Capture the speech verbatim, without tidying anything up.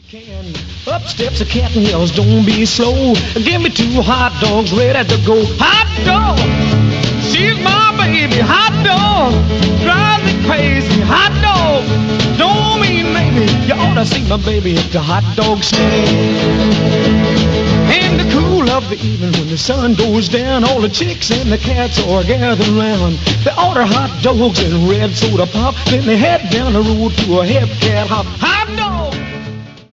Can. Up steps a cat and yells, don't be slow. Give me two hot dogs ready to go. Hot dog, she's my baby. Hot dog, drives me crazy. Hot dog, don't mean maybe. You ought to see my baby if the hot dog stand. In the cool of the evening when the sun goes down, all the chicks and the cats are gathered round. They order hot dogs and red soda pop, then they head down the road to a hip cat hop. Hot